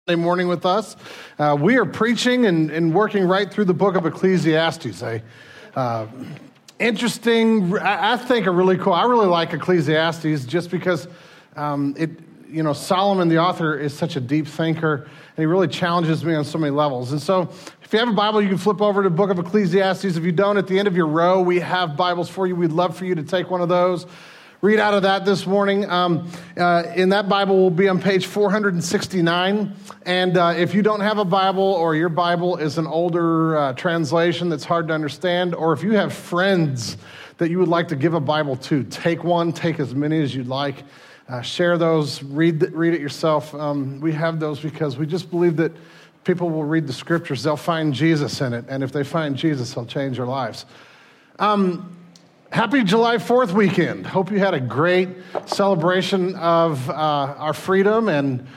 Sunday morning with us. We are preaching and working right through the book of Ecclesiastes. Interesting, I think, really cool. I really like Ecclesiastes just because Solomon, the author, is such a deep thinker, and he really challenges me on so many levels. And so, if you have a Bible, you can flip over to the book of Ecclesiastes. If you don't, at the end of your row, we have Bibles for you. We'd love for you to take one of those. Read out of that this morning. In that Bible will be on page 469. And if you don't have a Bible, or your Bible is an older translation that's hard to understand, or if you have friends that you would like to give a Bible to, take one, take as many as you'd like. Share those, read it yourself. We have those because we just believe that people will read the scriptures. They'll find Jesus in it. And if they find Jesus, he'll change their lives. Happy July 4th weekend. Hope you had a great celebration of our freedom and,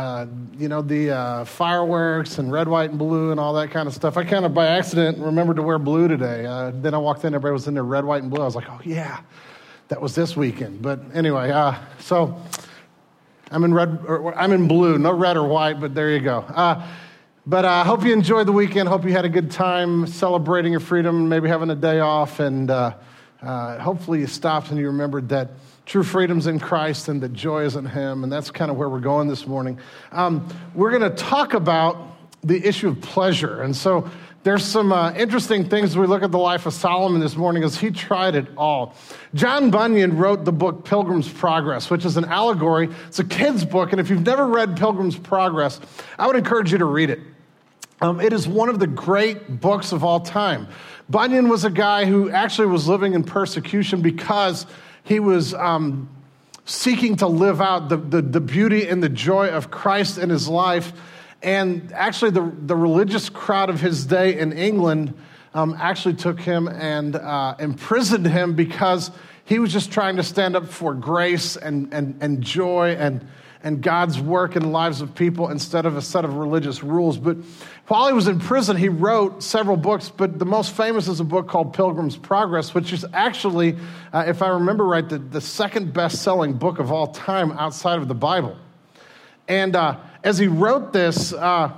the fireworks and red, white, and blue and all that kind of stuff. I kind of by accident remembered to wear blue today. Then I walked in, everybody was in their red, white, and blue. I was like, oh, yeah, that was this weekend. But anyway, so I'm in blue, no red or white, but there you go. But I hope you enjoyed the weekend. Hope you had a good time celebrating your freedom, maybe having a day off, and hopefully you stopped and you remembered that true freedom's in Christ and that joy is in him, and that's kind of where we're going this morning. We're going to talk about the issue of pleasure, and so there's some interesting things as we look at the life of Solomon this morning as he tried it all. John Bunyan wrote the book Pilgrim's Progress, which is an allegory. It's a kid's book, and if you've never read Pilgrim's Progress, I would encourage you to read it. It is one of the great books of all time. Bunyan was a guy who actually was living in persecution because he was seeking to live out the beauty and the joy of Christ in his life. And actually the religious crowd of his day in England actually took him and imprisoned him because he was just trying to stand up for grace and joy and God's work in the lives of people instead of a set of religious rules. But while he was in prison, he wrote several books, but the most famous is a book called Pilgrim's Progress, which is actually, if I remember right, the second best-selling book of all time outside of the Bible. And as he wrote this,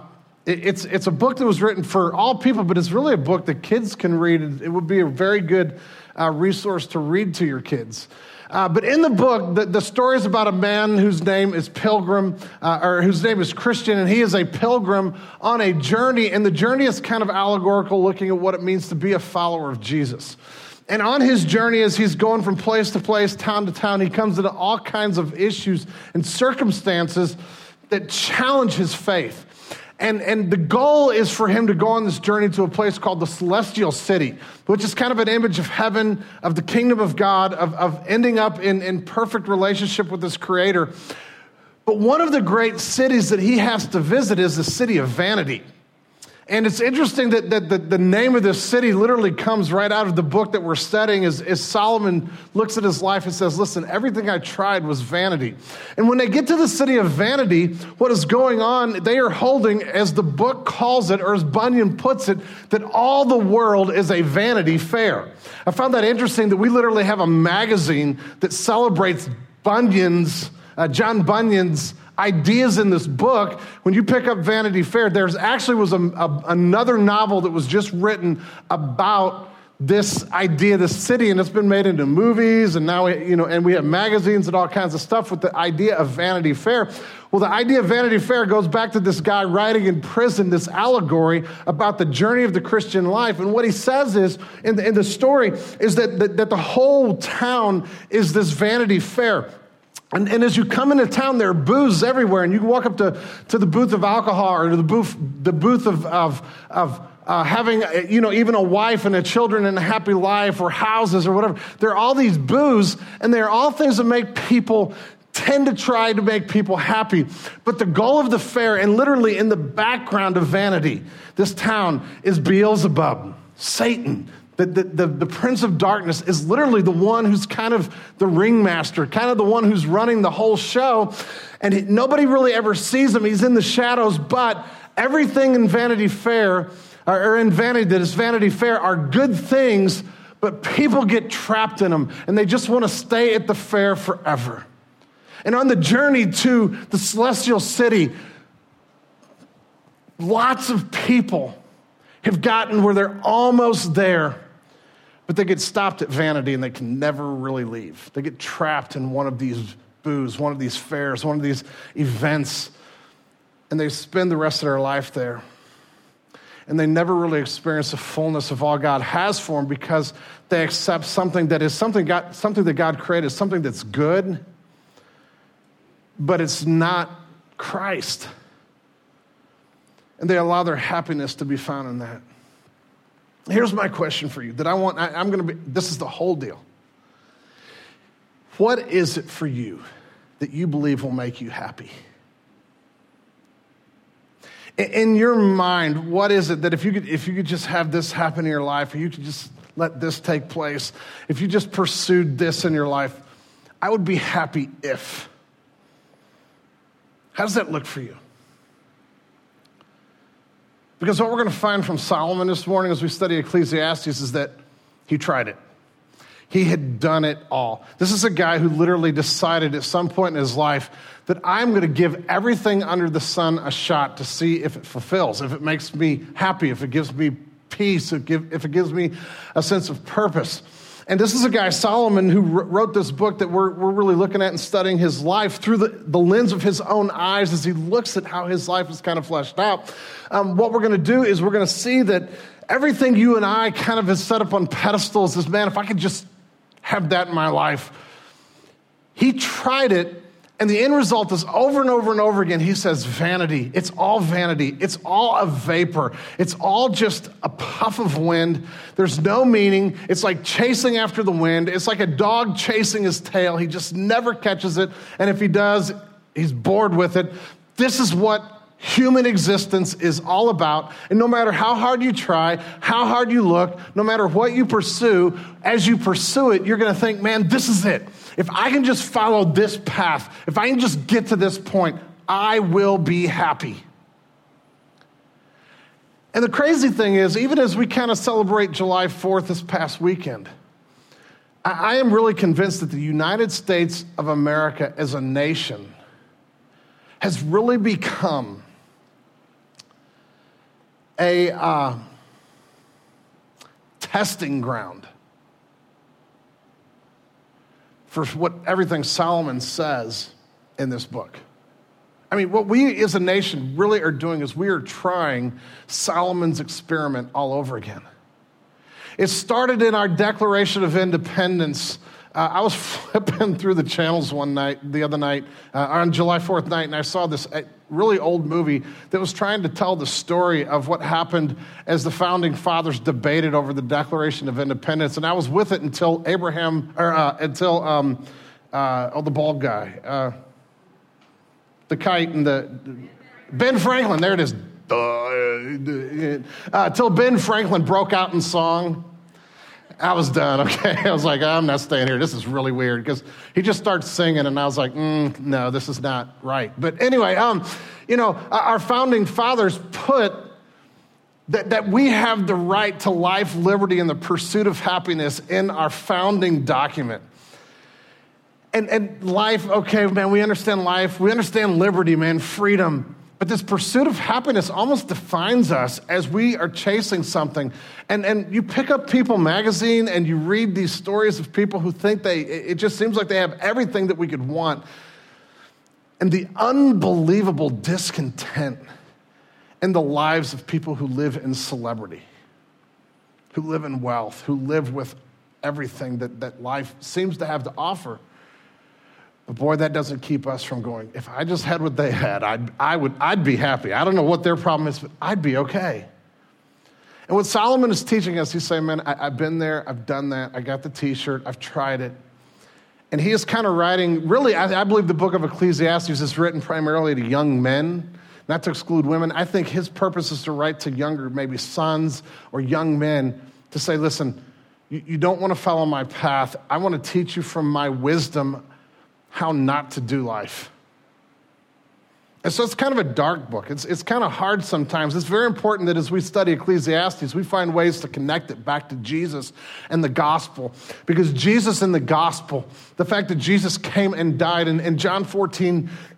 it's a book that was written for all people, but it's really a book that kids can read. It would be a very good resource to read to your kids. But in the book, the story is about a man whose name is Pilgrim, or whose name is Christian, and he is a pilgrim on a journey, and the journey is kind of allegorical, looking at what it means to be a follower of Jesus. And on his journey, as he's going from place to place, town to town, he comes into all kinds of issues and circumstances that challenge his faith. And the goal is for him to go on this journey to a place called the Celestial City, which is kind of an image of heaven, of the kingdom of God, of ending up in perfect relationship with his Creator. But one of the great cities that he has to visit is the city of vanity. And it's interesting that the name of this city literally comes right out of the book that we're studying as Solomon looks at his life and says, listen, everything I tried was vanity. And when they get to the city of vanity, what is going on, they are holding, as the book calls it, or as Bunyan puts it, that all the world is a vanity fair. I found that interesting that we literally have a magazine that celebrates John Bunyan's ideas in this book. When you pick up Vanity Fair, there's actually was another novel that was just written about this idea, this city, and it's been made into movies, and now and we have magazines and all kinds of stuff with the idea of Vanity Fair. Well, the idea of Vanity Fair goes back to this guy writing in prison this allegory about the journey of the Christian life. And what he says is, in the story, is that the whole town is this Vanity Fair. And as you come into town, there are booths everywhere, and you can walk up to the booth of alcohol or to the booth of having even a wife and a children and a happy life, or houses or whatever. There are all these booths, and they're all things that tend to try to make people happy. But the goal of the fair, and literally in the background of vanity, this town is Beelzebub, Satan. The prince of darkness is literally the one who's kind of the ringmaster, kind of the one who's running the whole show. And nobody really ever sees him. He's in the shadows, but everything in Vanity Fair, or in vanity that is Vanity Fair, are good things, but people get trapped in them, and they just want to stay at the fair forever. And on the journey to the Celestial City, Lots of people have gotten where they're almost there, but they get stopped at vanity and they can never really leave. They get trapped in one of these booths, one of these fairs, one of these events, and they spend the rest of their life there. And they never really experience the fullness of all God has for them because they accept something that is something that God created, something that's good, but it's not Christ. And they allow their happiness to be found in that. Here's my question for you this is the whole deal. What is it for you that you believe will make you happy? In your mind, what is it that if you could just have this happen in your life, or you could just let this take place, if you just pursued this in your life, I would be happy if. How does that look for you? Because what we're going to find from Solomon this morning as we study Ecclesiastes is that he tried it. He had done it all. This is a guy who literally decided at some point in his life that I'm going to give everything under the sun a shot to see if it fulfills, if it makes me happy, if it gives me peace, if it gives me a sense of purpose. And this is a guy, Solomon, who wrote this book that we're really looking at and studying his life through the lens of his own eyes as he looks at how his life is kind of fleshed out. What we're going to do is we're going to see that everything you and I kind of is set up on pedestals is, man, if I could just have that in my life. He tried it, and the end result is over and over and over again, he says vanity. It's all vanity. It's all a vapor. It's all just a puff of wind. There's no meaning. It's like chasing after the wind. It's like a dog chasing his tail. He just never catches it, and if he does, he's bored with it. This is what human existence is all about. And no matter how hard you try, how hard you look, no matter what you pursue, as you pursue it, you're going to think, man, this is it. If I can just follow this path, if I can just get to this point, I will be happy. And the crazy thing is, even as we kind of celebrate July 4th this past weekend, I am really convinced that the United States of America as a nation has really become a testing ground for what everything Solomon says in this book. I mean, what we as a nation really are doing is we are trying Solomon's experiment all over again. It started in our Declaration of Independence. I was flipping through the channels the other night, on July 4th night, and I saw this really old movie that was trying to tell the story of what happened as the founding fathers debated over the Declaration of Independence. And I was with it until the bald guy, the kite and Ben Franklin, there it is. Till Ben Franklin broke out in song. I was done, okay? I was like, I'm not staying here. This is really weird, because he just starts singing, and I was like, no, this is not right. But anyway, our founding fathers put that we have the right to life, liberty, and the pursuit of happiness in our founding document. And life, okay, man, we understand life. We understand liberty, man, freedom. But this pursuit of happiness almost defines us as we are chasing something. And you pick up People magazine and you read these stories of people who think it just seems like they have everything that we could want. And the unbelievable discontent in the lives of people who live in celebrity, who live in wealth, who live with everything that life seems to have to offer. But boy, that doesn't keep us from going, if I just had what they had, I'd be happy. I don't know what their problem is, but I'd be okay. And what Solomon is teaching us, he's saying, man, I've been there, I've done that, I got the t-shirt, I've tried it. And he is kind of writing, really, I believe the book of Ecclesiastes is written primarily to young men, not to exclude women. I think his purpose is to write to younger, maybe sons or young men, to say, listen, you don't want to follow my path. I want to teach you from my wisdom how not to do life. And so it's kind of a dark book. It's kind of hard sometimes. It's very important that as we study Ecclesiastes, we find ways to connect it back to Jesus and the gospel. Because Jesus and the gospel, the fact that Jesus came and died, and John 14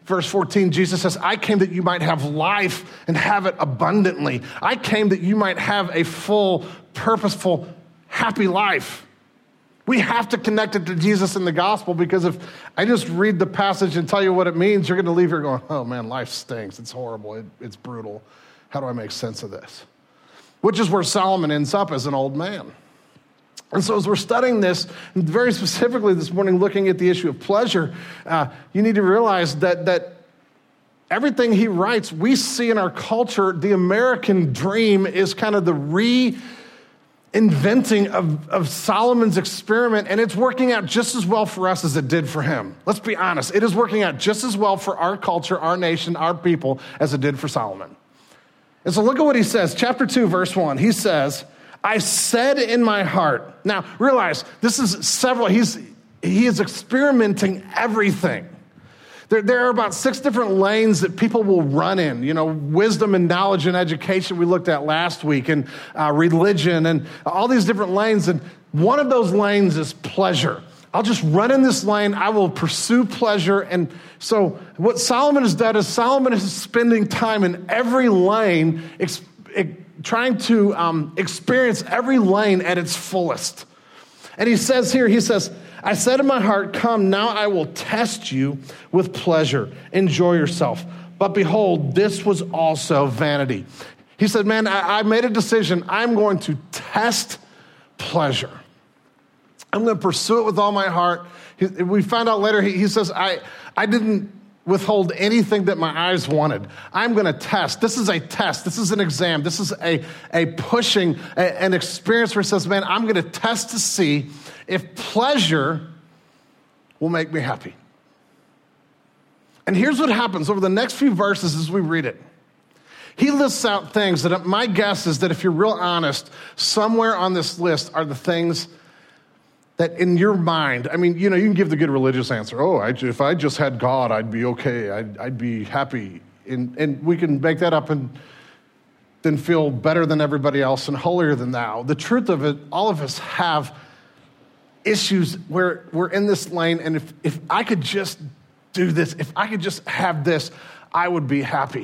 verse 14, Jesus says, I came that you might have life and have it abundantly. I came that you might have a full, purposeful, happy life. We have to connect it to Jesus in the gospel, because if I just read the passage and tell you what it means, you're going to leave here going, oh man, life stinks. It's horrible. It's brutal. How do I make sense of this? Which is where Solomon ends up as an old man. And so as we're studying this, and very specifically this morning looking at the issue of pleasure, you need to realize that everything he writes, we see in our culture, the American dream is kind of the reinventing of Solomon's experiment, and it's working out just as well for us as it did for him. Let's be honest. It is working out just as well for our culture, our nation, our people, as it did for Solomon. And so look at what he says. Chapter 2, verse 1. He says, I said in my heart. Now, realize, this is he is experimenting everything. There are about 6 different lanes that people will run in. You know, wisdom and knowledge and education we looked at last week, and religion, and all these different lanes. And one of those lanes is pleasure. I'll just run in this lane. I will pursue pleasure. And so what Solomon has done is Solomon is spending time in every lane, trying to experience every lane at its fullest. And he says here, I said in my heart, come, now I will test you with pleasure. Enjoy yourself. But behold, this was also vanity. He said, man, I made a decision. I'm going to test pleasure. I'm going to pursue it with all my heart. We find out later, he says, I didn't withhold anything that my eyes wanted. I'm going to test. This is a test. This is an exam. This is a pushing, an experience where he says, man, I'm going to test to see if pleasure will make me happy. And here's what happens over the next few verses as we read it. He lists out things that my guess is that if you're real honest, somewhere on this list are the things that in your mind, I mean, you know, you can give the good religious answer. Oh, if I just had God, I'd be okay. I'd be happy. And we can make that up and then feel better than everybody else and holier than thou. The truth of it, all of us have issues where we're in this lane, and if I could just do this, if I could just have this, I would be happy.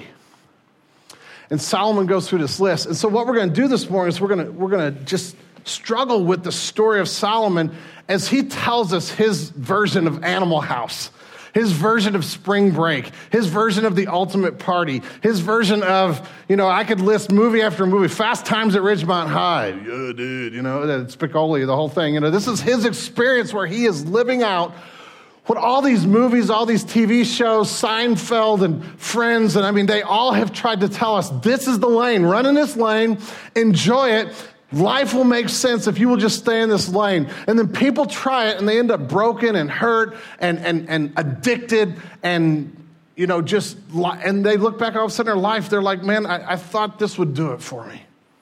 And Solomon goes through this list. And so what we're going to do this morning is we're going to just struggle with the story of Solomon as he tells us his version of Animal House, his version of spring break, his version of the ultimate party, his version of, you know, I could list movie after movie, Fast Times at Ridgemont High, yeah, dude, you know, Spicoli, the whole thing. You know, this is his experience where he is living out what all these movies, all these TV shows, Seinfeld and Friends, and I mean, they all have tried to tell us, this is the lane, run in this lane, enjoy it. Life will make sense if you will just stay in this lane. And then people try it and they end up broken and hurt and addicted and, you know, and they look back all of a sudden in their life, they're like, man, I thought this would do it for me.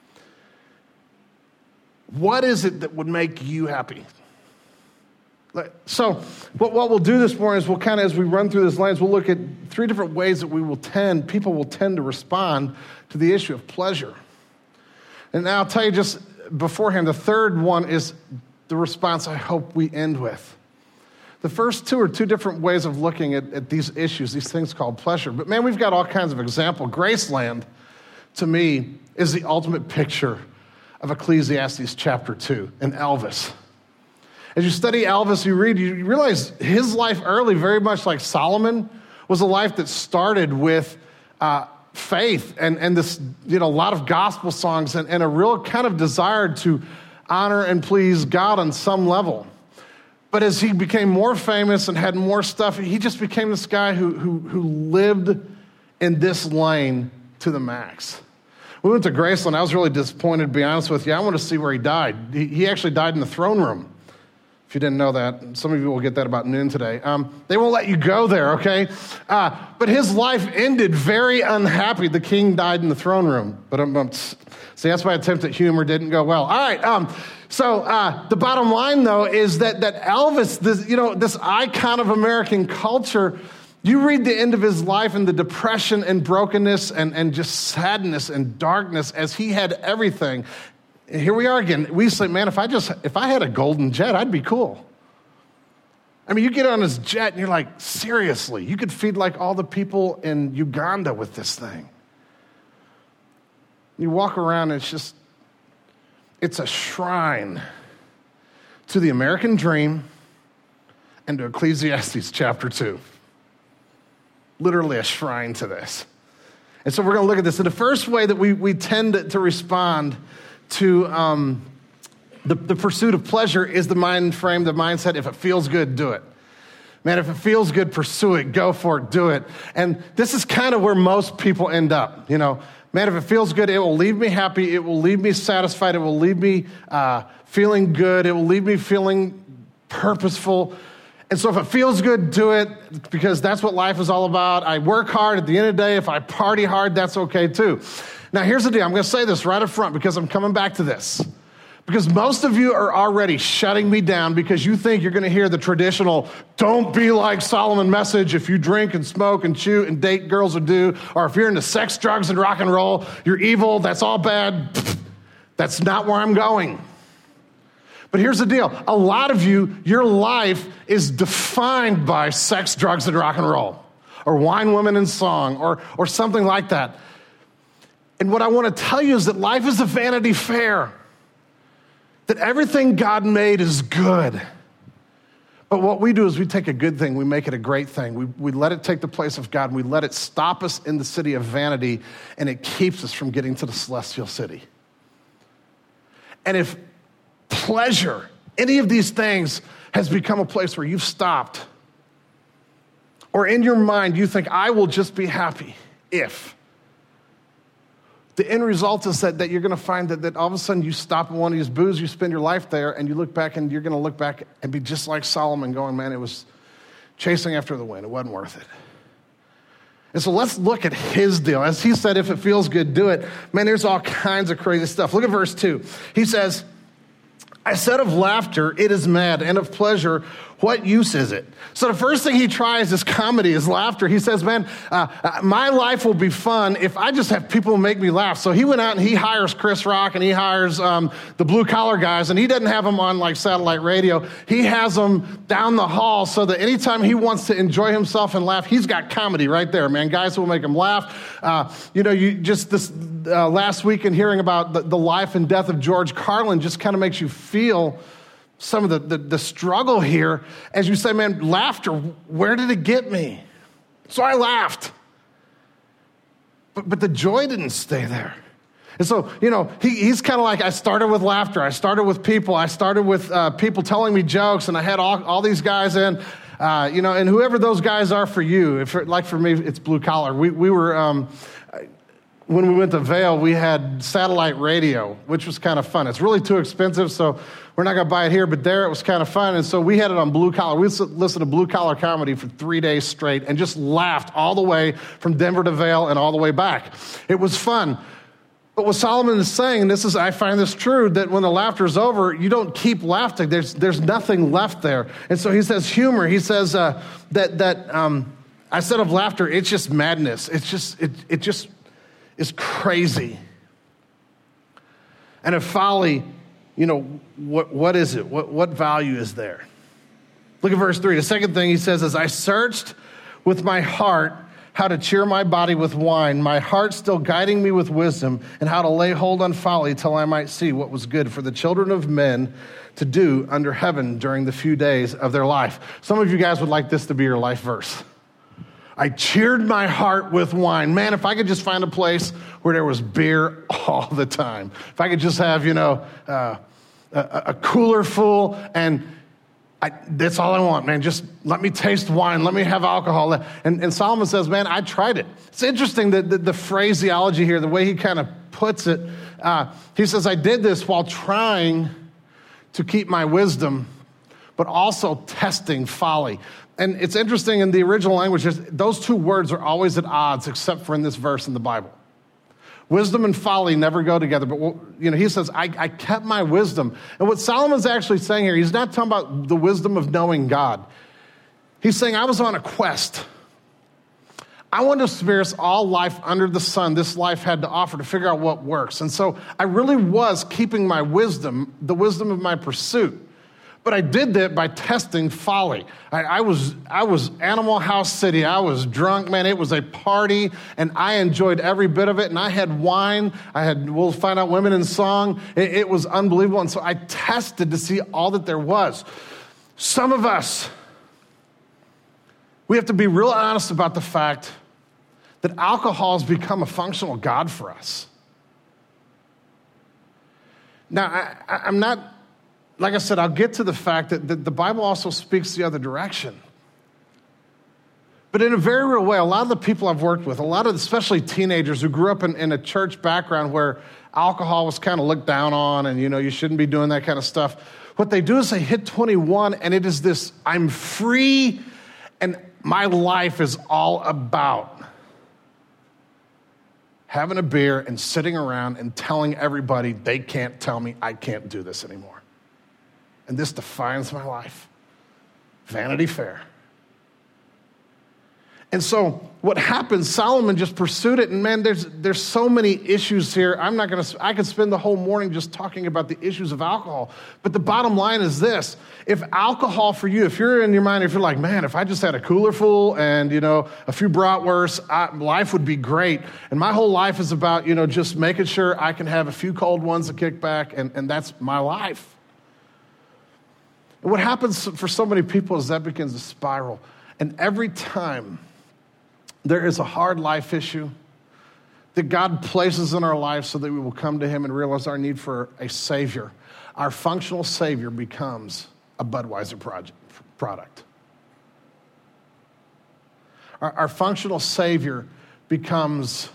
What is it that would make you happy? So what we'll do this morning is we'll kind of, as we run through this lanes, we'll look at 3 different ways that people will tend to respond to the issue of pleasure. And now I'll tell you just beforehand, the third one is the response I hope we end with. The first 2 are 2 different ways of looking at these issues, these things called pleasure. But man, we've got all kinds of examples. Graceland, to me, is the ultimate picture of Ecclesiastes chapter 2 and Elvis. As you study Elvis, you realize his life early, very much like Solomon, was a life that started with faith and this, you know, a lot of gospel songs and a real kind of desire to honor and please God on some level. But as he became more famous and had more stuff, he just became this guy who lived in this lane to the max. We went to Graceland. I was really disappointed, to be honest with you. I want to see where he died. He actually died in the throne room. If you didn't know that, some of you will get that about noon today. They won't let you go there, okay? But his life ended very unhappy. The king died in the throne room. But see, that's my attempt at humor didn't go well. All right, so the bottom line, though, is that Elvis, this icon of American culture, you read the end of his life and the depression and brokenness and just sadness and darkness as he had everything. And here we are again. We say, man, if I had a golden jet, I'd be cool. I mean, you get on his jet and you're like, seriously, you could feed like all the people in Uganda with this thing. You walk around and it's a shrine to the American dream and to Ecclesiastes chapter 2. Literally a shrine to this. And so we're going to look at this. And the first way that we tend to respond to the pursuit of pleasure is the mind frame, the mindset, if it feels good, do it. Man, if it feels good, pursue it, go for it, do it. And this is kind of where most people end up, Man, if it feels good, it will leave me happy. It will leave me satisfied. It will leave me feeling good. It will leave me feeling purposeful. And so if it feels good, do it, because that's what life is all about. I work hard. At the end of the day, if I party hard, that's okay too. Now, here's the deal. I'm going to say this right up front because I'm coming back to this. Because most of you are already shutting me down because you think you're going to hear the traditional, don't be like Solomon message if you drink and smoke and chew and date girls or do, or if you're into sex, drugs, and rock and roll, you're evil, that's all bad. That's not where I'm going. But here's the deal. A lot of you, your life is defined by sex, drugs, and rock and roll, or wine, women, and song, or something like that. And what I want to tell you is that life is a Vanity Fair. That everything God made is good. But what we do is we take a good thing, we make it a great thing. We let it take the place of God, and we let it stop us in the city of vanity, and it keeps us from getting to the celestial city. And if pleasure, any of these things, has become a place where you've stopped, or in your mind you think, I will just be happy if, the end result is that you're going to find that all of a sudden you stop at one of these booths, you spend your life there, and you look back and you're going to look back and be just like Solomon going, man, it was chasing after the wind. It wasn't worth it. And so let's look at his deal. As he said, if it feels good, do it. Man, there's all kinds of crazy stuff. Look at verse 2. He says, I said of laughter, it is mad, and of pleasure, what use is it? So the first thing he tries is comedy, is laughter. He says, man, my life will be fun if I just have people make me laugh. So he went out and he hires Chris Rock and he hires the blue collar guys, and he doesn't have them on like satellite radio. He has them down the hall so that anytime he wants to enjoy himself and laugh, he's got comedy right there, man. Guys who will make him laugh. You just this last week in hearing about the life and death of George Carlin just kind of makes you feel some of the struggle here as you say, man, laughter, where did it get me? So I laughed. But the joy didn't stay there. And so, he's kind of like, I started with laughter. I started with people. I started with people telling me jokes, and I had all these guys in, and whoever those guys are for you. Like for me, it's blue collar. We were... When we went to Vail, we had satellite radio, which was kind of fun. It's really too expensive, so we're not going to buy it here, but there it was kind of fun. And so we had it on blue collar. We listened to blue collar comedy for 3 days straight and just laughed all the way from Denver to Vail and all the way back. It was fun. But what Solomon is saying, and I find this true, that when the laughter is over, you don't keep laughing. There's nothing left there. And so he says humor. He says that I said of laughter, it's just madness. It just is crazy. And if folly, what is it? What value is there? Look at verse 3. The second thing he says is, I searched with my heart how to cheer my body with wine, my heart still guiding me with wisdom, and how to lay hold on folly till I might see what was good for the children of men to do under heaven during the few days of their life. Some of you guys would like this to be your life verse. I cheered my heart with wine. Man, if I could just find a place where there was beer all the time. If I could just have, a cooler full, and that's all I want, man. Just let me taste wine. Let me have alcohol. And Solomon says, man, I tried it. It's interesting that the phraseology here, the way he kind of puts it. He says, I did this while trying to keep my wisdom, but also testing folly. And it's interesting in the original language, those two words are always at odds except for in this verse in the Bible. Wisdom and folly never go together. But, he says, I kept my wisdom. And what Solomon's actually saying here, he's not talking about the wisdom of knowing God. He's saying, I was on a quest. I wanted to experience all life under the sun this life had to offer to figure out what works. And so I really was keeping my wisdom, the wisdom of my pursuit. But I did that by testing folly. I was Animal House City. I was drunk, man. It was a party, and I enjoyed every bit of it. And I had wine. We'll find out, women in song. It was unbelievable. And so I tested to see all that there was. Some of us, we have to be real honest about the fact that alcohol has become a functional god for us. Now, I'm not, like I said, I'll get to the fact that the Bible also speaks the other direction. But in a very real way, a lot of the people I've worked with, especially teenagers who grew up in a church background where alcohol was kind of looked down on and, you shouldn't be doing that kind of stuff. What they do is they hit 21 and it is this, I'm free and my life is all about having a beer and sitting around and telling everybody they can't tell me I can't do this anymore. And this defines my life. Vanity Fair. And so what happens, Solomon just pursued it, and man, there's so many issues here. I could spend the whole morning just talking about the issues of alcohol. But the bottom line is this: if alcohol for you, if you're in your mind, if you're like, man, if I just had a cooler full and, a few bratwursts, life would be great. And my whole life is about, just making sure I can have a few cold ones to kick back, and that's my life. And what happens for so many people is that begins to spiral. And every time there is a hard life issue that God places in our life so that we will come to him and realize our need for a Savior, our functional Savior becomes a Budweiser product. Our functional Savior becomes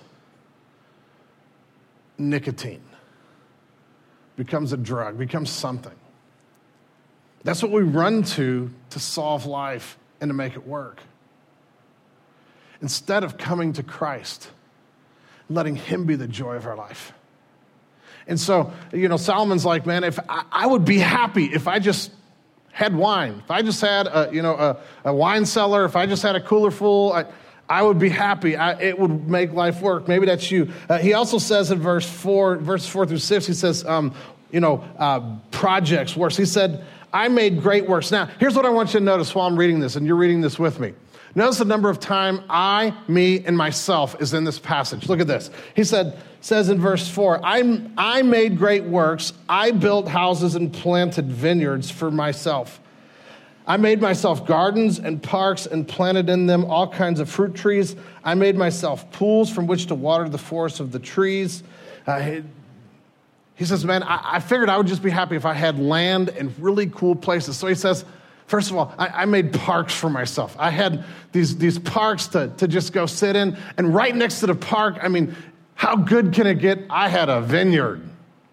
nicotine, becomes a drug, becomes something. That's what we run to solve life and to make it work. Instead of coming to Christ, letting him be the joy of our life. And so, Solomon's like, man, if I would be happy if I just had wine, if I just had a wine cellar, if I just had a cooler full, I would be happy. It would make life work. Maybe that's you. He also says in verse 4 through 6, he says, projects, works. He said, I made great works. Now, here's what I want you to notice while I'm reading this, and you're reading this with me. Notice the number of times I, me, and myself is in this passage. Look at this. He says in verse 4, I made great works. I built houses and planted vineyards for myself. I made myself gardens and parks and planted in them all kinds of fruit trees. I made myself pools from which to water the forest of the trees. He says, man, I figured I would just be happy if I had land and really cool places. So he says, first of all, I made parks for myself. I had these parks to just go sit in. And right next to the park, how good can it get? I had a vineyard.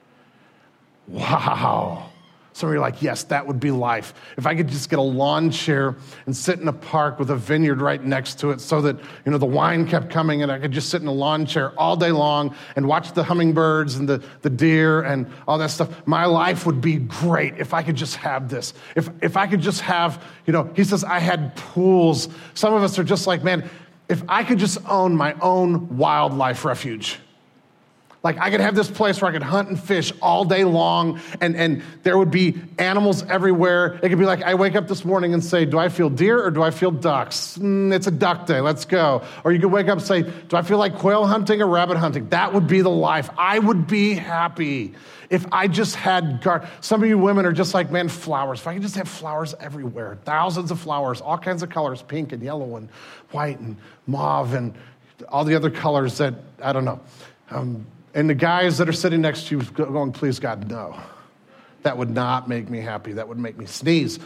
Wow. Some of you are like, yes, that would be life. If I could just get a lawn chair and sit in a park with a vineyard right next to it so that, the wine kept coming and I could just sit in a lawn chair all day long and watch the hummingbirds and the deer and all that stuff. My life would be great if I could just have this. If I could just have, he says, I had pools. Some of us are just like, man, if I could just own my own wildlife refuge. Like I could have this place where I could hunt and fish all day long and there would be animals everywhere. It could be like I wake up this morning and say, do I feel deer or do I feel ducks? It's a duck day, let's go. Or you could wake up and say, do I feel like quail hunting or rabbit hunting? That would be the life. I would be happy if I just had Some of you women are just like, man, flowers. If I could just have flowers everywhere, thousands of flowers, all kinds of colors, pink and yellow and white and mauve and all the other colors that, I don't know. And the guys that are sitting next to you going, please, God, no. That would not make me happy. That would make me sneeze.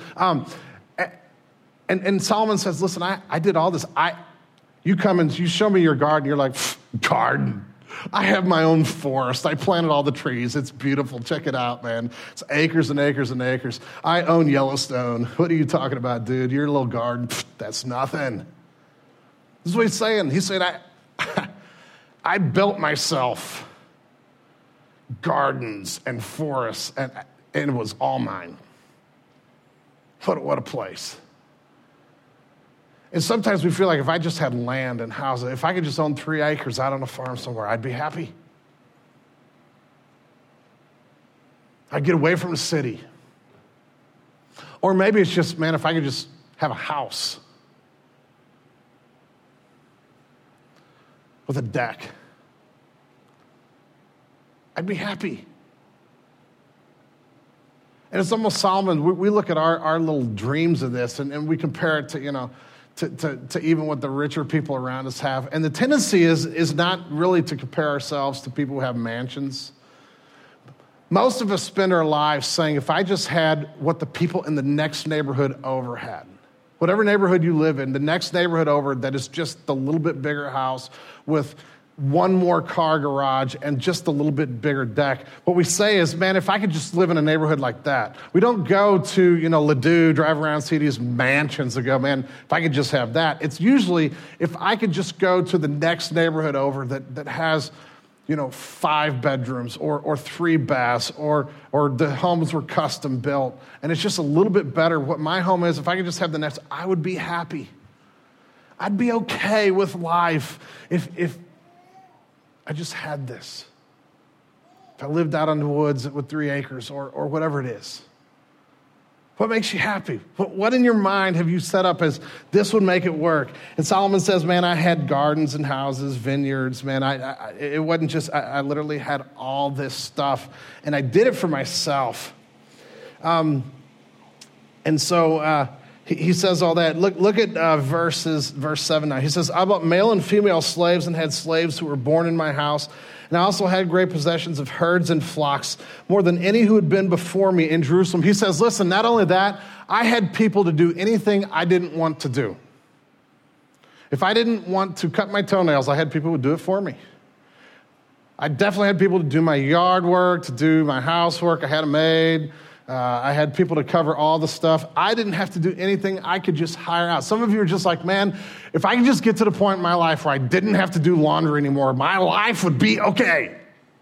And Solomon says, listen, I did all this. You come and you show me your garden. You're like, garden. I have my own forest. I planted all the trees. It's beautiful. Check it out, man. It's acres and acres and acres. I own Yellowstone. What are you talking about, dude? Your little garden, that's nothing. This is what he's saying. He's saying, I built myself gardens and forests, and it was all mine. What a place. And sometimes we feel like if I just had land and houses, if I could just own 3 acres out on a farm somewhere, I'd be happy. I'd get away from the city. Or maybe it's just, man, if I could just have a house with a deck, I'd be happy. And it's almost Solomon, we look at our little dreams of this and we compare it to even what the richer people around us have. And the tendency is not really to compare ourselves to people who have mansions. Most of us spend our lives saying, if I just had what the people in the next neighborhood over had, whatever neighborhood you live in, the next neighborhood over that is just the little bit bigger house with one more car garage and just a little bit bigger deck. What we say is, man, if I could just live in a neighborhood like that. We don't go to, Ladue, drive around, see these mansions and go, man, if I could just have that. It's usually, if I could just go to the next neighborhood over that has, 5 bedrooms or 3 baths or the homes were custom built. And it's just a little bit better what my home is. If I could just have the next, I would be happy. I'd be okay with life if I just had this. If I lived out in the woods with 3 acres or whatever it is. What makes you happy? What in your mind have you set up as this would make it work? And Solomon says, man, I had gardens and houses, vineyards, man. It wasn't just, I literally had all this stuff. And I did it for myself. And so he says all that. Look at verse 7 now. He says, I bought male and female slaves and had slaves who were born in my house. And I also had great possessions of herds and flocks, more than any who had been before me in Jerusalem. He says, listen, not only that, I had people to do anything I didn't want to do. If I didn't want to cut my toenails, I had people who would do it for me. I definitely had people to do my yard work, to do my housework. I had a maid. I had people to cover all the stuff. I didn't have to do anything. I could just hire out. Some of you are just like, man, if I could just get to the point in my life where I didn't have to do laundry anymore, my life would be okay.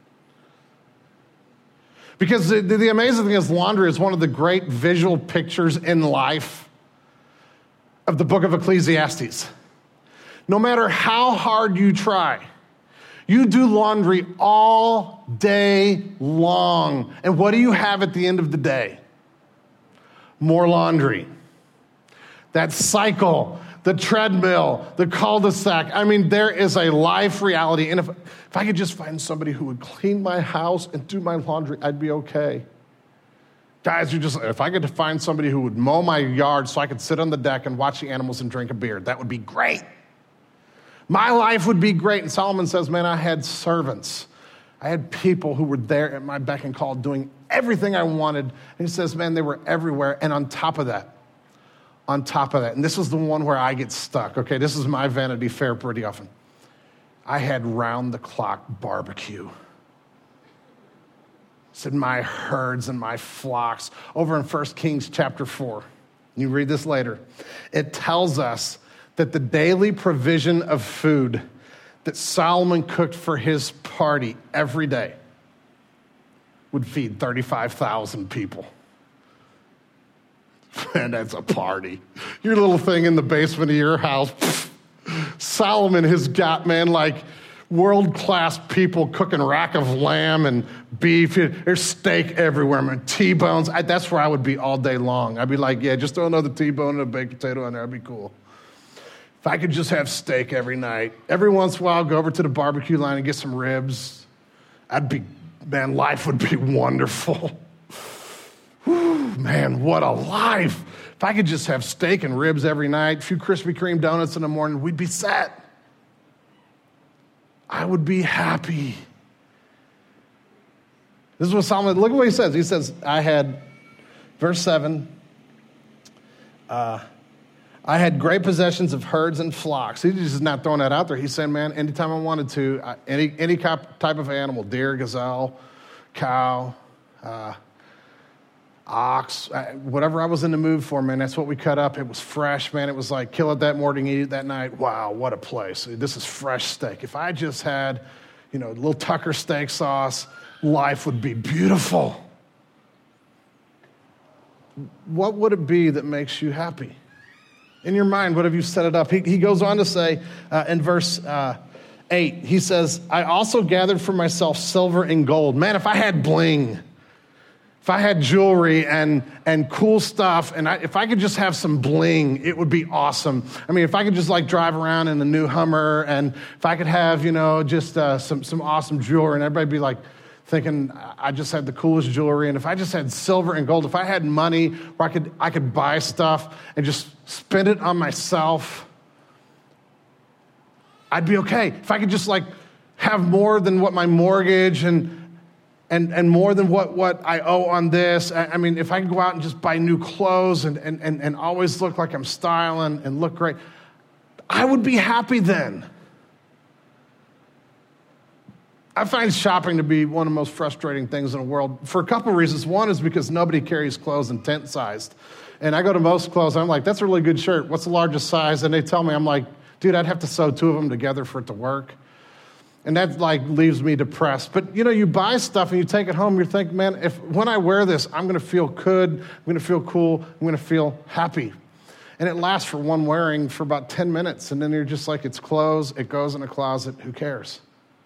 Because the amazing thing is laundry is one of the great visual pictures in life of the book of Ecclesiastes. No matter how hard you try, you do laundry all day long. And what do you have at the end of the day? More laundry. That cycle, the treadmill, the cul-de-sac. I mean, there is a life reality. And if I could just find somebody who would clean my house and do my laundry, I'd be okay. Guys, if I could find somebody who would mow my yard so I could sit on the deck and watch the animals and drink a beer, that would be great. My life would be great. And Solomon says, man, I had servants. I had people who were there at my beck and call doing everything I wanted. And he says, man, they were everywhere. And on top of that, and this is the one where I get stuck, okay? This is my Vanity Fair pretty often. I had round-the-clock barbecue. Said my herds and my flocks. Over in 1 Kings chapter 4, you read this later, it tells us that the daily provision of food that Solomon cooked for his party every day would feed 35,000 people. And that's a party. Your little thing in the basement of your house. Solomon has got, man, like world-class people cooking rack of lamb and beef. There's steak everywhere, man. T-bones. That's where I would be all day long. I'd be like, yeah, just throw another T-bone and a baked potato in there. That'd be cool. If I could just have steak every night, every once in a while, I'll go over to the barbecue line and get some ribs. Life would be wonderful. Whew, man, what a life. If I could just have steak and ribs every night, a few Krispy Kreme donuts in the morning, we'd be set. I would be happy. This is what Solomon, look at what he says. He says, verse 7, I had great possessions of herds and flocks. He's just not throwing that out there. He's saying, man, anytime I wanted to, any type of animal, deer, gazelle, cow, ox, whatever I was in the mood for, man, that's what we cut up. It was fresh, man. It was like kill it that morning, eat it that night. Wow, what a place. This is fresh steak. If I just had, a little Tucker steak sauce, life would be beautiful. What would it be that makes you happy? In your mind, what have you set it up? He goes on to say in verse 8, he says, I also gathered for myself silver and gold. Man, if I had bling, If I had jewelry and cool stuff, and if I could just have some bling, it would be awesome. I mean, if I could just like drive around in a new Hummer, and if I could have, just some awesome jewelry, and everybody be like thinking I just had the coolest jewelry, and if I just had silver and gold, if I had money where I could buy stuff and just spend it on myself, I'd be okay. If I could just like have more than what my mortgage and more than what I owe on this. I mean, if I could go out and just buy new clothes and always look like I'm styling and look great, I would be happy then. I find shopping to be one of the most frustrating things in the world for a couple of reasons. One is because nobody carries clothes in tent sized. And I go to most clothes, I'm like, that's a really good shirt. What's the largest size? And they tell me, I'm like, dude, I'd have to sew two of them together for it to work. And that like leaves me depressed. But you buy stuff and you take it home, you're thinking, man, when I wear this, I'm gonna feel good, I'm gonna feel cool, I'm gonna feel happy. And it lasts for one wearing for about 10 minutes. And then you're just like, it's clothes, it goes in a closet, who cares?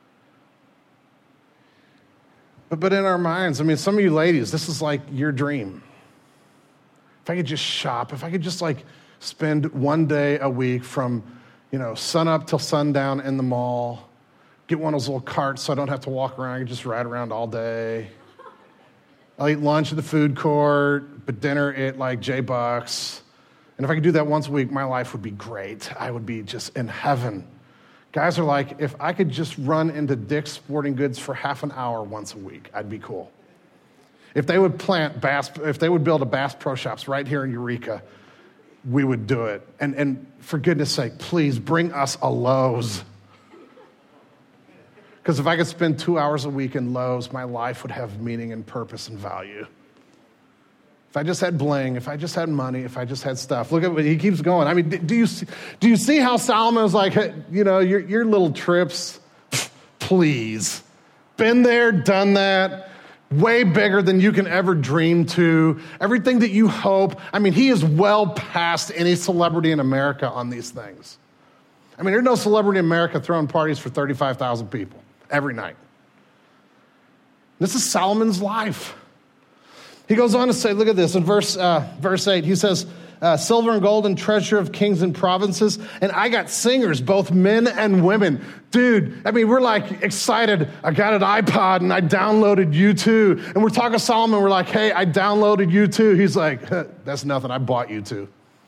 But in our minds, I mean, some of you ladies, this is like your dream. If I could just shop, if I could just like spend one day a week from, sun up till sundown in the mall, get one of those little carts so I don't have to walk around. I can just ride around all day. I'll eat lunch at the food court, but dinner at like J-Bucks. And if I could do that once a week, my life would be great. I would be just in heaven. Guys are like, if I could just run into Dick's Sporting Goods for half an hour once a week, I'd be cool. If they would build a Bass Pro Shops right here in Eureka, we would do it. And for goodness sake, please bring us a Lowe's. Because if I could spend 2 hours a week in Lowe's, my life would have meaning and purpose and value. If I just had bling, if I just had money, if I just had stuff. Look at what he keeps going. I mean, do you see how Solomon was like, hey, your little trips, please. Been there, done that, way bigger than you can ever dream to. Everything that you hope. I mean, he is well past any celebrity in America on these things. I mean, there's no celebrity in America throwing parties for 35,000 people every night. This is Solomon's life. He goes on to say, look at this, in verse 8, he says, silver and gold and treasure of kings and provinces, and I got singers, both men and women. Dude, I mean, we're like excited. I got an iPod and I downloaded U2. And we're talking to Solomon, we're like, hey, I downloaded U2. He's like, that's nothing, I bought U2.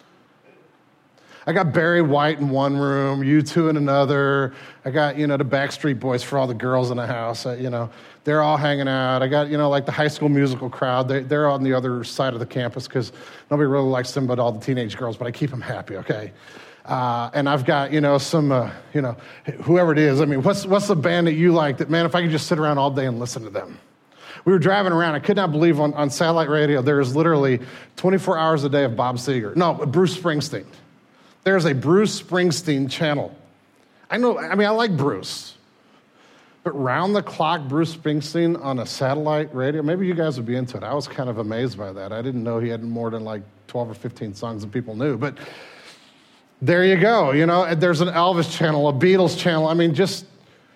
I got Barry White in one room, U2 in another. I got, the Backstreet Boys for all the girls in the house. They're all hanging out. I got, like the High School Musical crowd. They're on the other side of the campus because nobody really likes them but all the teenage girls, but I keep them happy, okay? And I've got, some, whoever it is. I mean, what's the band that you like that, man, if I could just sit around all day and listen to them? We were driving around. I could not believe on satellite radio there is literally 24 hours a day of Bob Seger. No, Bruce Springsteen. There's a Bruce Springsteen channel. I like Bruce. But round-the-clock Bruce Springsteen on a satellite radio, maybe you guys would be into it. I was kind of amazed by that. I didn't know he had more than like 12 or 15 songs that people knew. But there you go. There's an Elvis channel, a Beatles channel. I mean, just,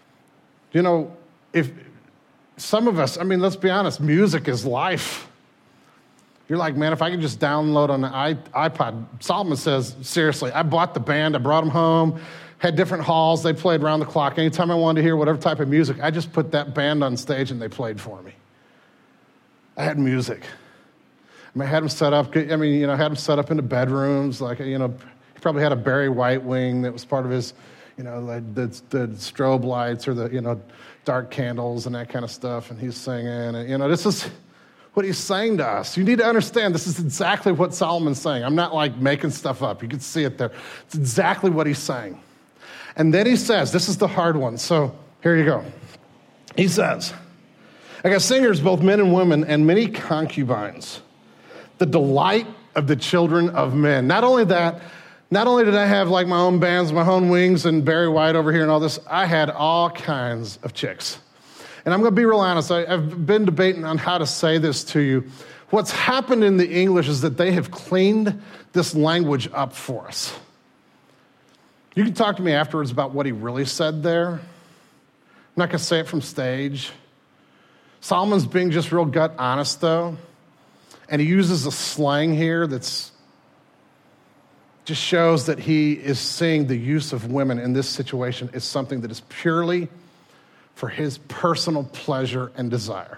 if some of us, let's be honest, music is life. You're like, man, if I could just download on the iPod. Solomon says, seriously, I bought the band, I brought them home, had different halls, they played around the clock. Anytime I wanted to hear whatever type of music, I just put that band on stage and they played for me. I had music. I had them set up, had them set up in the bedrooms. Like, he probably had a Barry White wing that was part of his, like the strobe lights or the, dark candles and that kind of stuff. And he's singing, and, this is what he's saying to us. You need to understand this is exactly what Solomon's saying. I'm not like making stuff up. You can see it there. It's exactly what he's saying. And then he says, this is the hard one. So here you go. He says, I got singers, both men and women, and many concubines, the delight of the children of men. Not only did I have like my own bands, my own wings, and Barry White over here and all this, I had all kinds of chicks. And I'm going to be real honest. I've been debating on how to say this to you. What's happened in the English is that they have cleaned this language up for us. You can talk to me afterwards about what he really said there. I'm not going to say it from stage. Solomon's being just real gut honest, though, and he uses a slang here that's just shows that he is seeing the use of women in this situation as something that is purely for his personal pleasure and desire.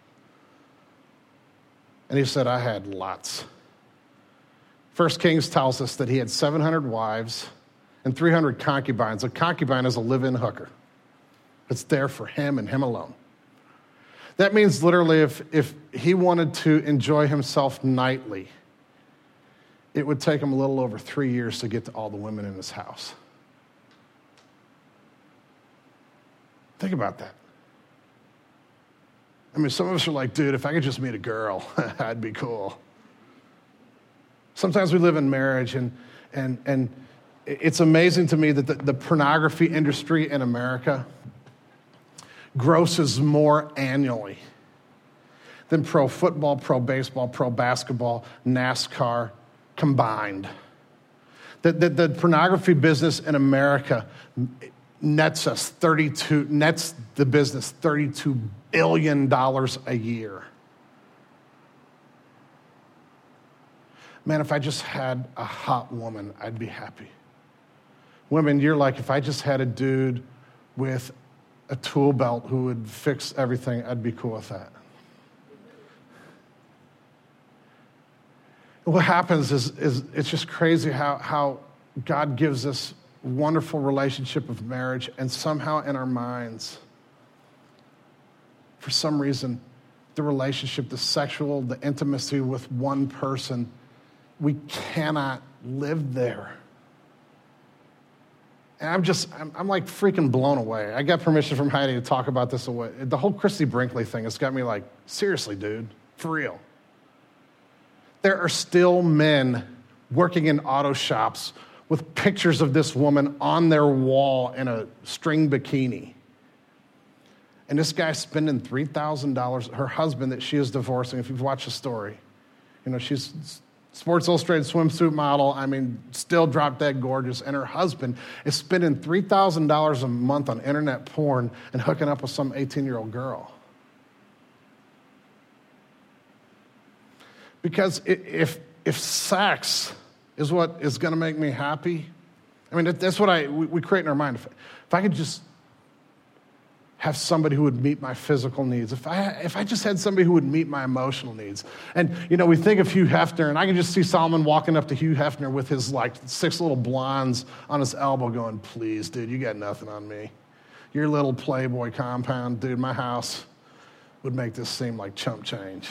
And he said, I had lots. 1 Kings tells us that he had 700 wives and 300 concubines. A concubine is a live-in hooker. It's there for him and him alone. That means literally if he wanted to enjoy himself nightly, it would take him a little over 3 years to get to all the women in his house. Think about that. I mean, some of us are like, dude, if I could just meet a girl, that'd be cool. Sometimes we live in marriage, and it's amazing to me that the pornography industry in America grosses more annually than pro football, pro baseball, pro basketball, NASCAR combined. The pornography business in America nets the business $32 billion a year. Man, if I just had a hot woman, I'd be happy. Women, you're like, if I just had a dude with a tool belt who would fix everything, I'd be cool with that. What happens is it's just crazy how God gives us wonderful relationship of marriage, and somehow in our minds, for some reason, the relationship, the sexual, the intimacy with one person, we cannot live there. And I'm like freaking blown away. I got permission from Heidi to talk about this away. The whole Christy Brinkley thing has got me like, seriously, dude, for real. There are still men working in auto shops with pictures of this woman on their wall in a string bikini. And this guy's spending $3,000. Her husband that she is divorcing, if you've watched the story, she's Sports Illustrated swimsuit model. I mean, still drop dead gorgeous. And her husband is spending $3,000 a month on internet porn and hooking up with some 18-year-old girl. Because if sex is what is going to make me happy, I mean, that's what we create in our mind. If I could just have somebody who would meet my physical needs, if I just had somebody who would meet my emotional needs. And, we think of Hugh Hefner, and I can just see Solomon walking up to Hugh Hefner with his, 6 little blondes on his elbow going, please, dude, you got nothing on me. Your little Playboy compound, dude, my house would make this seem like chump change.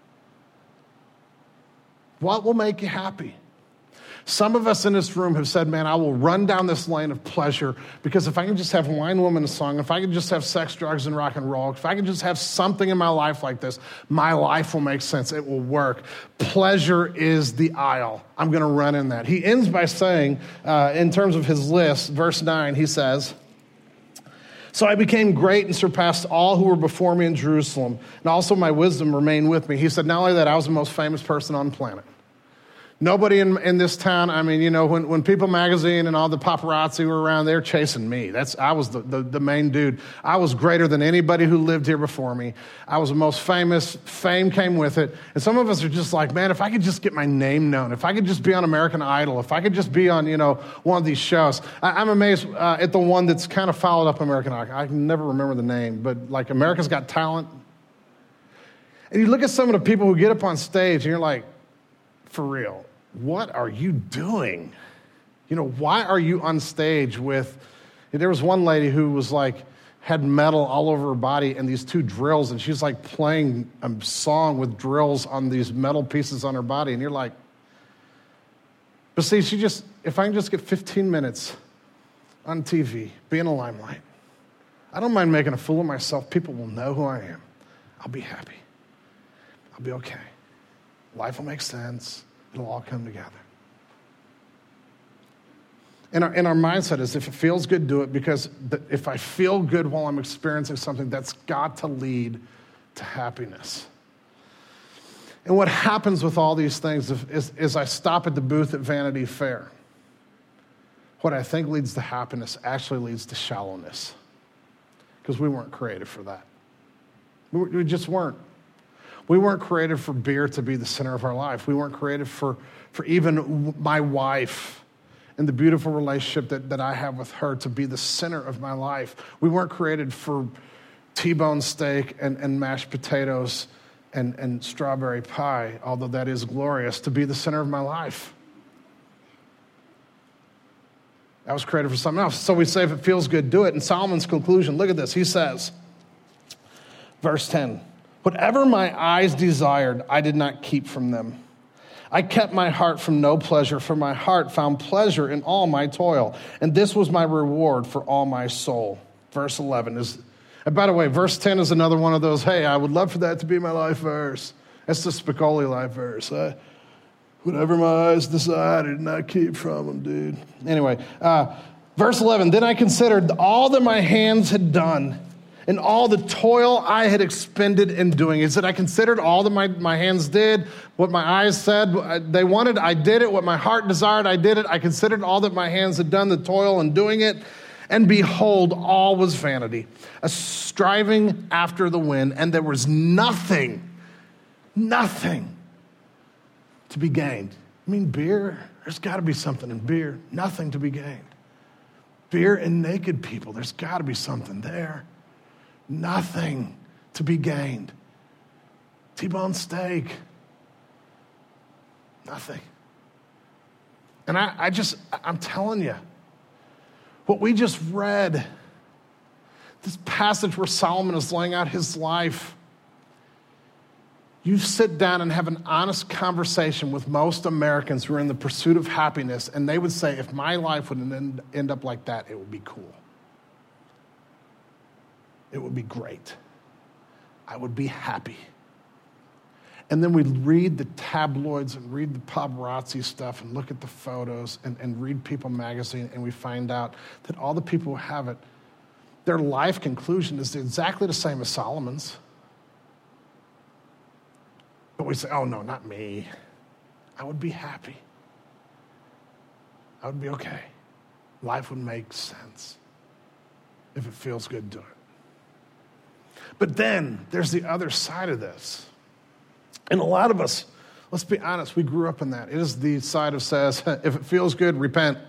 What will make you happy? Some of us in this room have said, man, I will run down this lane of pleasure because if I can just have wine, woman, a song, if I can just have sex, drugs, and rock and roll, if I can just have something in my life like this, my life will make sense. It will work. Pleasure is the aisle. I'm going to run in that. He ends by saying, in terms of his list, verse 9, he says, so I became great and surpassed all who were before me in Jerusalem, and also my wisdom remained with me. He said, not only that, I was the most famous person on the planet. Nobody in this town, I mean, when People Magazine and all the paparazzi were around, they were chasing me. I was the main dude. I was greater than anybody who lived here before me. I was the most famous. Fame came with it. And some of us are just like, man, if I could just get my name known, if I could just be on American Idol, if I could just be on, one of these shows. I'm amazed at the one that's kind of followed up American Idol. I can never remember the name, but like America's Got Talent. And you look at some of the people who get up on stage and you're like, for real, what are you doing? Why are you on stage with, there was one lady who was had metal all over her body and these 2 drills, and she's playing a song with drills on these metal pieces on her body, and you're like, but see, if I can just get 15 minutes on TV, be in the limelight, I don't mind making a fool of myself. People will know who I am. I'll be happy. I'll be okay. Life will make sense. It'll all come together. And our mindset is if it feels good, do it, because if I feel good while I'm experiencing something, that's got to lead to happiness. And what happens with all these things is I stop at the booth at Vanity Fair. What I think leads to happiness actually leads to shallowness, because we weren't created for that. We just weren't. We weren't created for beer to be the center of our life. We weren't created for even my wife and the beautiful relationship that I have with her to be the center of my life. We weren't created for T-bone steak and mashed potatoes and strawberry pie, although that is glorious, to be the center of my life. I was created for something else. So we say if it feels good, do it. And Solomon's conclusion, look at this. He says, verse 10, whatever my eyes desired, I did not keep from them. I kept my heart from no pleasure, for my heart found pleasure in all my toil. And this was my reward for all my soul. Verse 11 is, and by the way, verse 10 is another one of those, hey, I would love for that to be my life verse. That's the Spicoli life verse. Whatever my eyes decided, I did not keep from them, dude. Anyway, verse 11, then I considered all that my hands had done and all the toil I had expended in doing. He said, I considered all that my hands did, what my eyes said they wanted, I did it. What my heart desired, I did it. I considered all that my hands had done, the toil in doing it. And behold, all was vanity, a striving after the wind, and there was nothing to be gained. I mean, beer, there's got to be something in beer. Nothing to be gained. Beer and naked people, there's got to be something there. Nothing to be gained. T-bone steak, nothing. And I'm telling you, what we just read, this passage where Solomon is laying out his life, you sit down and have an honest conversation with most Americans who are in the pursuit of happiness, and they would say, if my life would end up like that, it would be cool. It would be great. I would be happy. And then we'd read the tabloids and read the paparazzi stuff and look at the photos and read People magazine, and we find out that all the people who have it, their life conclusion is exactly the same as Solomon's. But we say, oh, no, not me. I would be happy. I would be okay. Life would make sense. If it feels good, do it. But then there's the other side of this. And a lot of us, let's be honest, we grew up in that. It is the side of says, if it feels good, repent.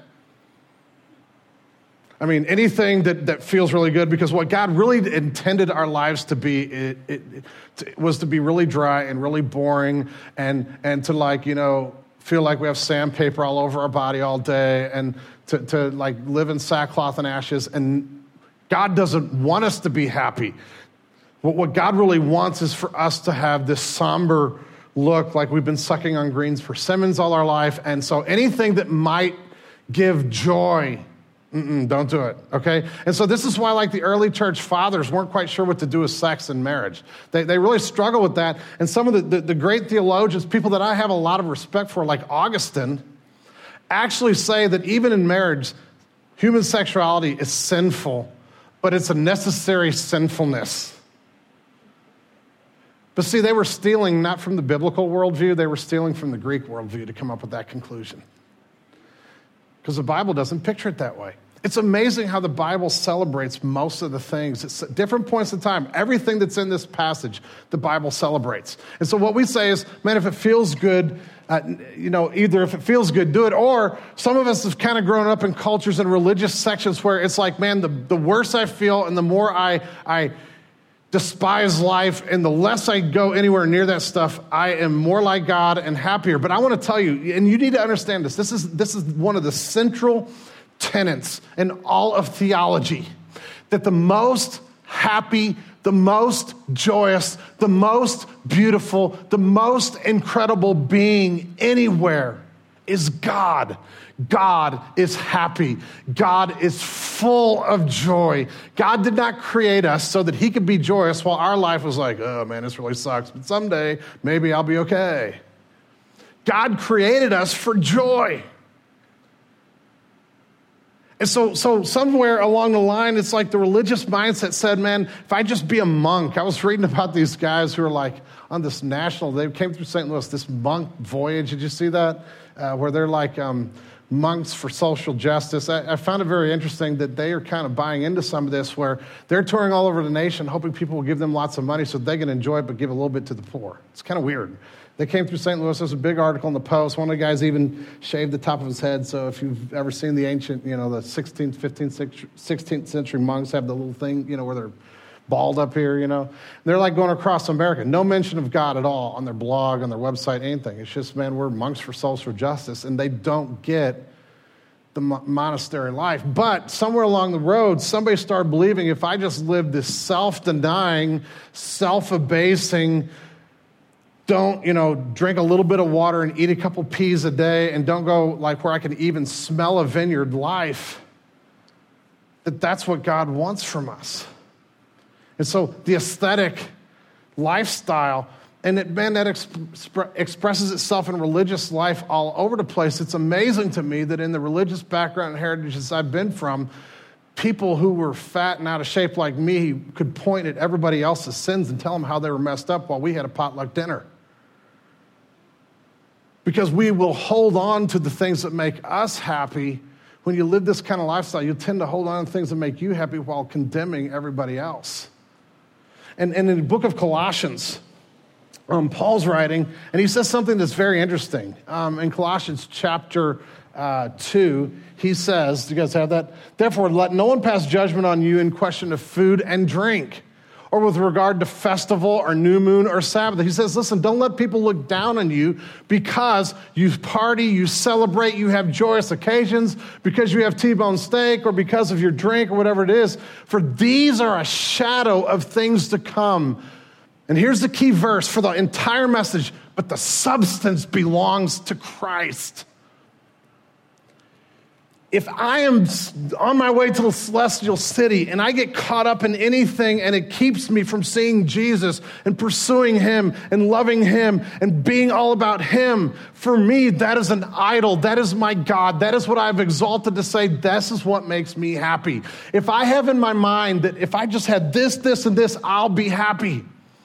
I mean, anything that feels really good, because what God really intended our lives to be, it was to be really dry and really boring and to feel like we have sandpaper all over our body all day and to live in sackcloth and ashes. And God doesn't want us to be happy. What God really wants is for us to have this somber look like we've been sucking on greens persimmons all our life. And so anything that might give joy, don't do it, okay? And so this is why the early church fathers weren't quite sure what to do with sex and marriage. They really struggle with that. And some of the great theologians, people that I have a lot of respect for, like Augustine, actually say that even in marriage, human sexuality is sinful, but it's a necessary sinfulness. But see, they were stealing not from the biblical worldview, they were stealing from the Greek worldview to come up with that conclusion. Because the Bible doesn't picture it that way. It's amazing how the Bible celebrates most of the things. It's at different points in time. Everything that's in this passage, the Bible celebrates. And so what we say is, man, if it feels good, either if it feels good, do it. Or some of us have kind of grown up in cultures and religious sections where it's like, man, the worse I feel and the more I despise life and the less I go anywhere near that stuff, I am more like God and happier. But I want to tell you, and you need to understand this, this is one of the central tenets in all of theology, that the most happy, the most joyous, the most beautiful, the most incredible being anywhere is God. God is happy. God is full of joy. God did not create us so that he could be joyous while our life was like, oh man, this really sucks, but someday maybe I'll be okay. God created us for joy. And so somewhere along the line, it's like the religious mindset said, man, if I just be a monk. I was reading about these guys who are on this national, they came through St. Louis, this monk voyage. Did you see that? Where they're Monks for Social Justice. I found it very interesting that they are kind of buying into some of this where they're touring all over the nation hoping people will give them lots of money so they can enjoy it but give a little bit to the poor. It's kind of weird. They came through St. Louis. There's a big article in the Post. One of the guys even shaved the top of his head. So if you've ever seen the ancient, the 16th, 15th, 16th century monks have the little thing, where they're bald up here, They're like going across America. No mention of God at all on their blog, on their website, anything. It's just, man, we're monks for social justice, and they don't get the monastery life. But somewhere along the road, somebody started believing if I just live this self-denying, self-abasing, don't, drink a little bit of water and eat a couple peas a day and don't go like where I can even smell a vineyard life, that's what God wants from us. And so the aesthetic lifestyle, and that expresses itself in religious life all over the place. It's amazing to me that in the religious background and heritages I've been from, people who were fat and out of shape like me could point at everybody else's sins and tell them how they were messed up while we had a potluck dinner. Because we will hold on to the things that make us happy. When you live this kind of lifestyle, you tend to hold on to things that make you happy while condemning everybody else. And in the book of Colossians, Paul's writing, and he says something that's very interesting. In Colossians chapter 2, he says, do you guys have that? Therefore, let no one pass judgment on you in question of food and drink, or with regard to festival or new moon or Sabbath. He says, listen, don't let people look down on you because you party, you celebrate, you have joyous occasions, because you have T-bone steak or because of your drink or whatever it is. For these are a shadow of things to come. And here's the key verse for the entire message, but the substance belongs to Christ. If I am on my way to the celestial city and I get caught up in anything and it keeps me from seeing Jesus and pursuing him and loving him and being all about him, for me, that is an idol. That is my God. That is what I've exalted to say, this is what makes me happy. If I have in my mind that if I just had this, this, and this, I'll be happy.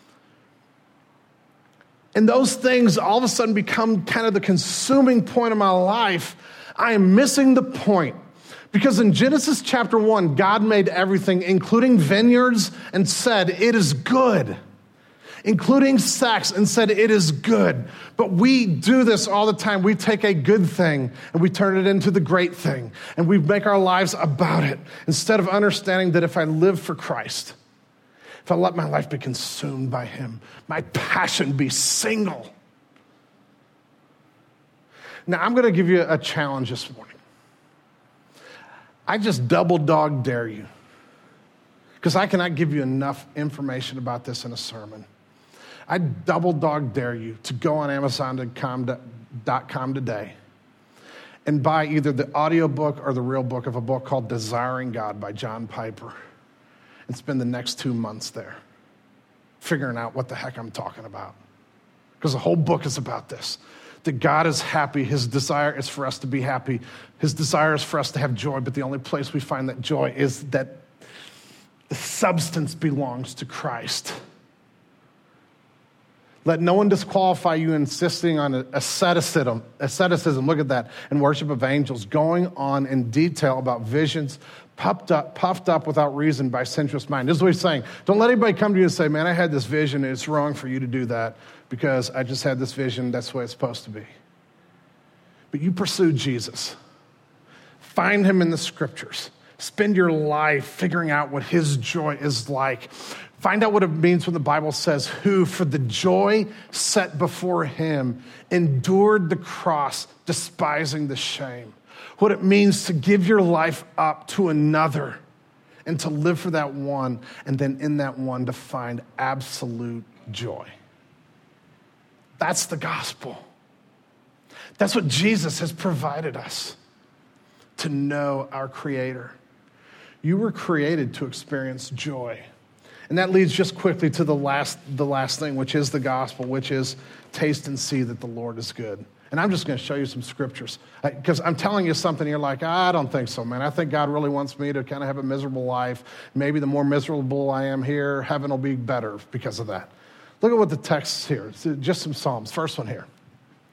And those things all of a sudden become kind of the consuming point of my life. I am missing the point. Because in Genesis chapter 1, God made everything, including vineyards, and said, it is good. Including sex, and said, it is good. But we do this all the time. We take a good thing, and we turn it into the great thing. And we make our lives about it, instead of understanding that if I live for Christ, if I let my life be consumed by him, my passion be single. Now, I'm going to give you a challenge this morning. I just double dog dare you, because I cannot give you enough information about this in a sermon. I double dog dare you to go on Amazon.com today and buy either the audiobook or the real book of a book called Desiring God by John Piper, and spend the next 2 months there figuring out what the heck I'm talking about. Because the whole book is about this. That God is happy. His desire is for us to be happy. His desire is for us to have joy, but the only place we find that joy is that the substance belongs to Christ. Let no one disqualify you insisting on asceticism, look at that, and worship of angels, going on in detail about visions, puffed up without reason by sensuous mind. This is what he's saying. Don't let anybody come to you and say, man, I had this vision, and it's wrong for you to do that because I just had this vision, that's the way it's supposed to be. But you pursue Jesus. Find him in the scriptures. Spend your life figuring out what his joy is like. Find out what it means when the Bible says, who for the joy set before him endured the cross, despising the shame. What it means to give your life up to another and to live for that one, and then in that one to find absolute joy. That's the gospel. That's what Jesus has provided us, to know our Creator. You were created to experience joy. And that leads just quickly to the last thing, which is the gospel, which is taste and see that the Lord is good. And I'm just going to show you some scriptures. Because I'm telling you something, you're like, I don't think so, man. I think God really wants me to kind of have a miserable life. Maybe the more miserable I am here, heaven will be better because of that. Look at what the text is here. It's just some Psalms. First one here.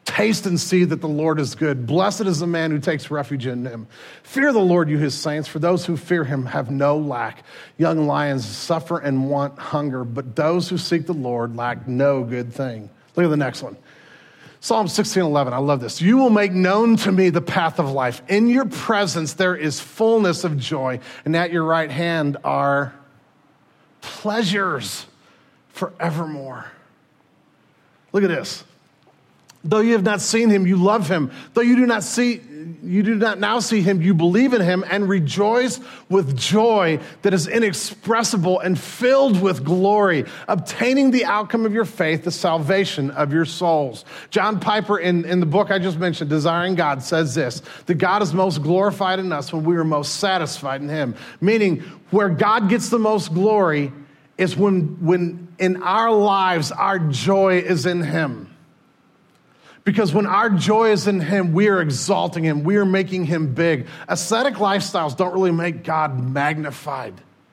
Taste and see that the Lord is good. Blessed is the man who takes refuge in him. Fear the Lord, you his saints, for those who fear him have no lack. Young lions suffer and want hunger, but those who seek the Lord lack no good thing. Look at the next one. Psalm 16:11, I love this. You will make known to me the path of life. In your presence there is fullness of joy, and at your right hand are pleasures forevermore. Look at this. Though you have not seen him, you love him. Though you do not now see him, you believe in him and rejoice with joy that is inexpressible and filled with glory, obtaining the outcome of your faith, the salvation of your souls. John Piper, in the book I just mentioned, Desiring God, says this, that God is most glorified in us when we are most satisfied in him. Meaning, where God gets the most glory is when in our lives, our joy is in him. Because when our joy is in him, we are exalting him. We are making him big. Ascetic lifestyles don't really make God magnified.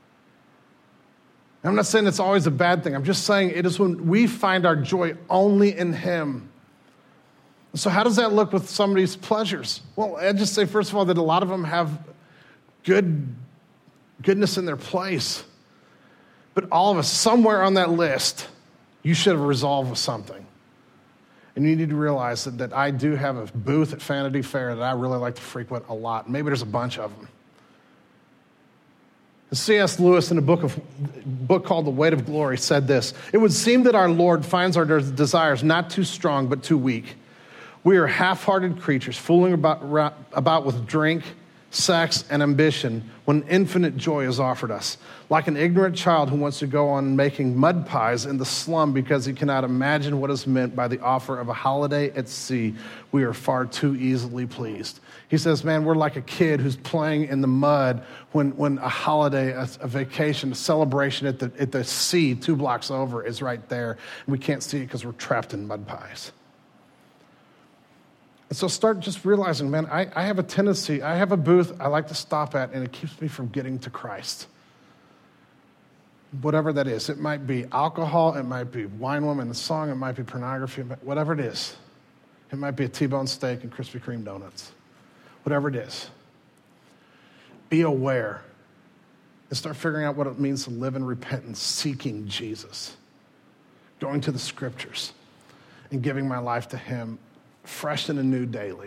I'm not saying it's always a bad thing. I'm just saying it is when we find our joy only in him. So how does that look with somebody's pleasures? Well, I'd just say, first of all, that a lot of them have goodness in their place. But all of us, somewhere on that list, you should have resolved with something. And you need to realize that I do have a booth at Vanity Fair that I really like to frequent a lot. Maybe there's a bunch of them. C.S. Lewis, in a book called The Weight of Glory, said this: it would seem that our Lord finds our desires not too strong, but too weak. We are half-hearted creatures, fooling about with drink, sex, and ambition when infinite joy is offered us. Like an ignorant child who wants to go on making mud pies in the slum because he cannot imagine what is meant by the offer of a holiday at sea, we are far too easily pleased. He says, man, we're like a kid who's playing in the mud when a holiday, a vacation, a celebration at the sea 2 blocks over is right there, and we can't see it because we're trapped in mud pies. And so start just realizing, man, I have a tendency, I have a booth I like to stop at, and it keeps me from getting to Christ. Whatever that is. It might be alcohol, it might be wine, woman, and song, it might be pornography, whatever it is. It might be a T-bone steak and Krispy Kreme donuts. Whatever it is. Be aware and start figuring out what it means to live in repentance, seeking Jesus, going to the scriptures, and giving my life to him fresh and anew daily,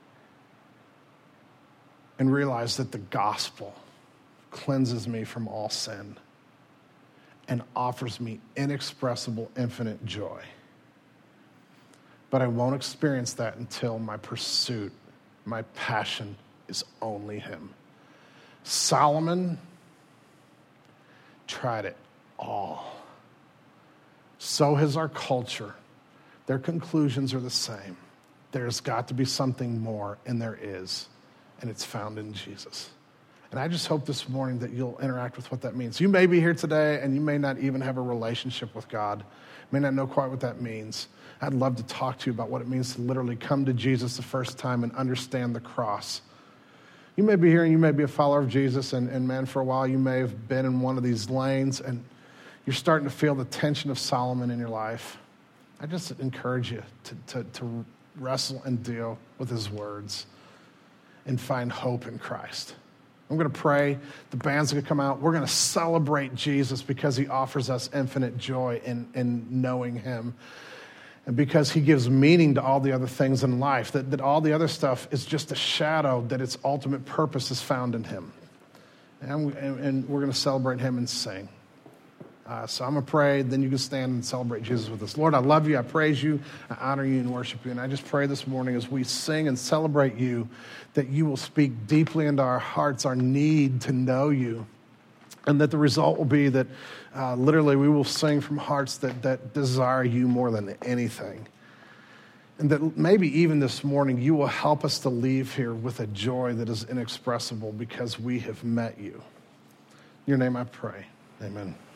and realize that the gospel cleanses me from all sin and offers me inexpressible, infinite joy. But I won't experience that until my pursuit, my passion is only him. Solomon tried it all. So has our culture. Their conclusions are the same. There's got to be something more, and there is, and it's found in Jesus. And I just hope this morning that you'll interact with what that means. You may be here today, and you may not even have a relationship with God. You may not know quite what that means. I'd love to talk to you about what it means to literally come to Jesus the first time and understand the cross. You may be here, and you may be a follower of Jesus, and man, for a while you may have been in one of these lanes, and you're starting to feel the tension of Solomon in your life. I just encourage you to wrestle and deal with his words and find hope in Christ. I'm going to pray. The band's going to come out. We're going to celebrate Jesus because he offers us infinite joy in knowing him, and because he gives meaning to all the other things in life, that all the other stuff is just a shadow, that its ultimate purpose is found in him. And we're going to celebrate him and sing. So I'm going to pray, then you can stand and celebrate Jesus with us. Lord, I love you, I praise you, I honor you and worship you. And I just pray this morning as we sing and celebrate you, that you will speak deeply into our hearts, our need to know you. And that the result will be that literally we will sing from hearts that desire you more than anything. And that maybe even this morning you will help us to leave here with a joy that is inexpressible because we have met you. In your name I pray, amen.